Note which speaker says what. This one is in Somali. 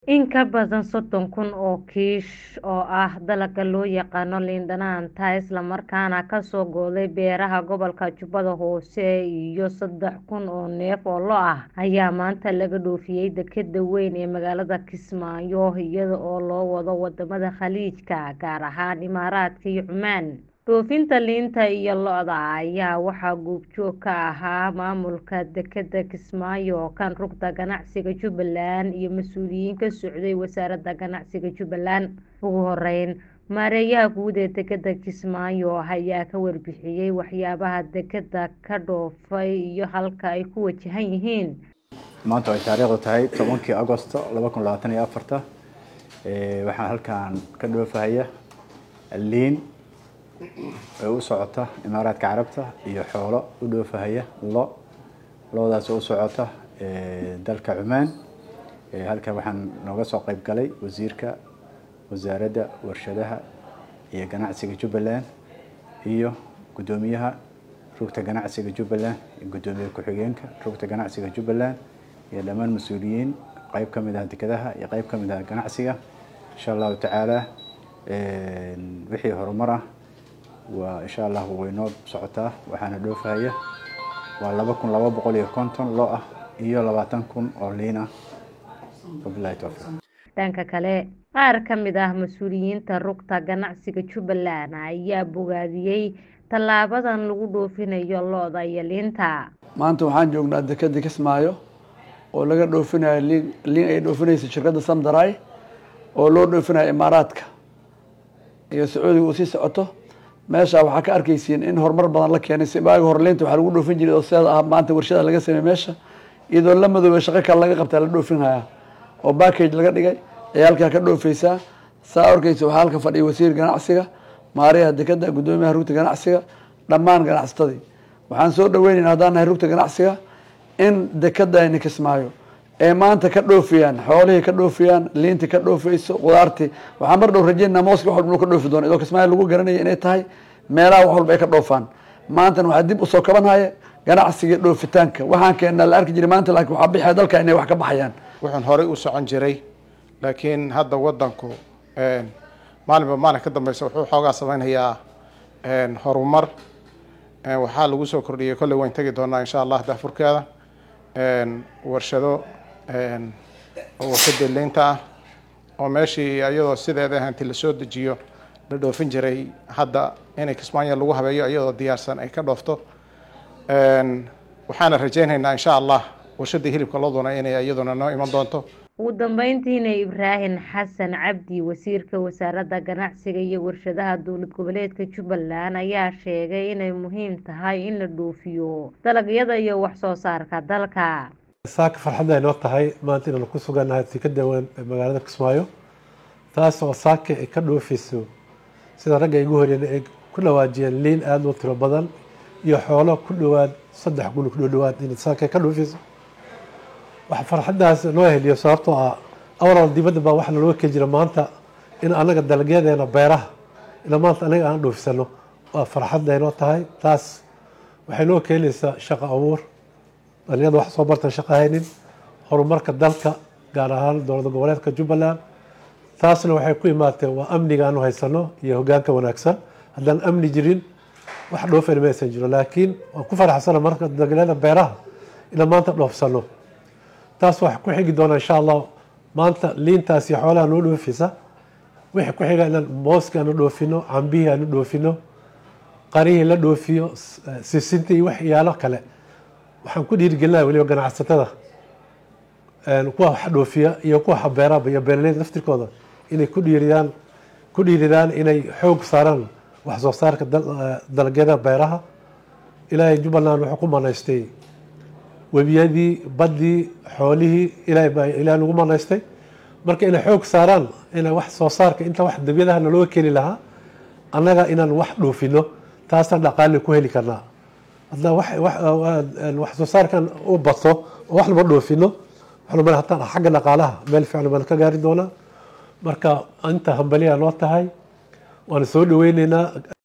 Speaker 1: In ka badan 30,000 oo kiish oo ah dalagga loo yaqaan liin dhanaanta isla markaana ka soo go'day beeraha gobolka Jubbada Hoose iyo 3,000 oo neef oo lo' ah ayaa maanta laga dhoofiyay dekedda weyn ee magaalada Kismaayo iyada oo loo wado wadamada Khaliijka gaar ahaan Imaaraadka iyo Cumaan. Dhoofinta liinta iyo lo'da ayaa waxaa goobjoog ka ahaa maamulka dekedda Kismaayo, kan rugta ganacsiga Jubbaland iyo mas'uuliyiin ka socday wasaaradda ganacsiga Jubbaland. Ugu horeyn, maareeyaha guud ee dekedda Kismaayo ayaa ka warbixiyay waxyaabaha dekedda ka dhoofay iyo halka ay ku wajahan yihiin.
Speaker 2: maanta ay taariikhdu tahay 10 Agoosto 2024 waxaan halkaan ka dhoofaya liin u socota Imaaraadka Carabta iyo xoolo u dhoofaya lo'daas u socota dalka Cumaan. halkan waxaan nooga soo qayb galay wasiirka wasaaradda warshadaha iyo ganacsiga Jubbaland iyo gudoomiyaha rugta ganacsiga Jubbaland iyo gudoomiyaha ku-xigeenka rugta ganacsiga Jubbaland iyo dhammaan mas'uuliyiin qayb ka mid ah dekedaha iyo qayb ka mid ah ganacsiga. insha Allah taala wixii horumar ah waa insha Allah weynoo socotaa. waxaana dhoofaya waa 2,250 lo' ah iyo 20,000 oo liin ah.
Speaker 1: dhanka kale, qaar ka mid ah mas'uuliyiinta rugta ganacsiga Jubbaland ayaa bogaadiyay tallaabadan lagu dhoofinayo lo'da iyo liinta.
Speaker 3: maanta waxaan joognaa dekedda Kismaayo oo laga dhoofinayo liin ay dhoofinayso shirkadda Samdaray oo loo dhoofinayo Imaaraadka iyo Sacuudiga uu sii socoto. meesha waxaa ka arkaysiin in horumar badan la keenay. sibaag hor liinta waxaa lagu dhoofin jiray oo sida ah maanta warshada laga sameeyay meesha iyadoo la madoobay shaqo kale laga qabtay la dhoofinaya oo package laga dhigay ay halka ka dhoofaysa. saa arkayso waxaa halka fadhiya wasiir ganacsiga, maareeyaha dekedda, gudoomiyaha rugta ganacsiga, dhammaan ganacsatadii. waxaan soo dhaweynaynaa haddaan nahay rugta ganacsiga in dekedda ay Kismaayo ee maanta ka dhoofiyaan xoolihii ka dhoofiyaan liinta ka dhoofayso qudaartii. waxaan mar dhow rajeynaa mooska wax walba ka dhoofi doono idoo Kismaayo lagu garanaya inay tahay meelaha wax walba ay ka dhoofaan. maantana waxaa dib u soo kabanaya ganacsiga dhoofitaanka. waxaan keenaa la arki jiray maanta laakiin waxaa bixaya dalka inay wax ka baxayaan.
Speaker 4: waxaan horey u socon jiray laakiin hadda wadanku maalinba maalin ka dambaysa wuxuu xoogaa samaynayaa horumar. waxaa lagu soo kordhiyay kolley waan tagi doonaa insha Allah daafurkeeda warshado warshada liinta ah oo meeshii iyadoo sideeda hanti la soo dejiyo la dhoofin jiray hadda inay Kismaayo lagu habeeyo iyadoo diyaarsan ay ka dhoofto. waxaana rajaynaynaa insha Allah warshada hilibka lo'duna inay iyaduna noo iman doonto.
Speaker 1: ugu dambeyntiina Ibraahim Xasan Cabdi, wasiirka wasaaradda ganacsiga iyo warshadaha dowlad goboleedka Jubbaland, ayaa sheegay inay muhiim tahay in la dhoofiyo dalagyada iyo wax soo saarka dalka.
Speaker 5: saaka farxad ay noo tahay maanta inaan ku suganahay dekedda weyn ee magaalada Kismaayo, taas oo saaka ay ka dhoofayso sida ragga igu horreeyay ay ku dhawaajiyeen liin aad u tiro badan iyo xoolo ku dhawaad 3 kun ku dhawaad in saaka ka dhoofayso. wax farxadaas noo heliyo sababtoo ah awal dibadda baa wax loo keen jiray maanta in anaga dalagyadeena beeraha ila maanta anaga aan dhoofsano waa farxad ay noo tahay. taas waxay noo keenaysaa shaqo abuur, dhallinyarada wax soo bartan shaqo haynin, horumarka dalka gaar ahaan dowladda goboleedka Jubbaland. taasna waxay ku imaatay waa amniga aanu haysano iyo hoggaanka wanaagsan. haddaan amni jirin wax dhoofin ma aysan jiro, laakiin waan ku faraxsana marka dalagyada beeraha ila maanta dhoofsano. taas wax ku xigi doona insha Allah maanta liintaas iyo xoolaha noo dhoofisa. wixii ku xiga inaan mooska aanu dhoofino, cambihi aanu dhoofino, qarihii la dhoofiyo, sisinta iyo waxyaalo kale. waxaan ku dhiirigelinayaa weliba ganacsatada kuwa wax dhoofiya iyo kuwa beeraha iyo beeraleyda laftirkooda inay ku dhiiridaan inay xoog saaraan wax soo saarka dalagyada beeraha. ilaahay Jubbaland wuxuu ku manaystay webiyadii, baddii, xoolihii, ilaahay nagu manaystay. marka inay xoog saaraan inay wax soo saarka inta wax dabyadaha loo keeni lahaa annaga inaan wax dhoofino, taasna dhaqaale ku heli karnaa. hadda wax soo saarkan u bato oo wax lama dhoofino waxaan hataa xagga dhaqaalaha meel fiican baan ka gaari doonaa. marka inta hambaliya noo tahay waan soo dhaweynaynaa.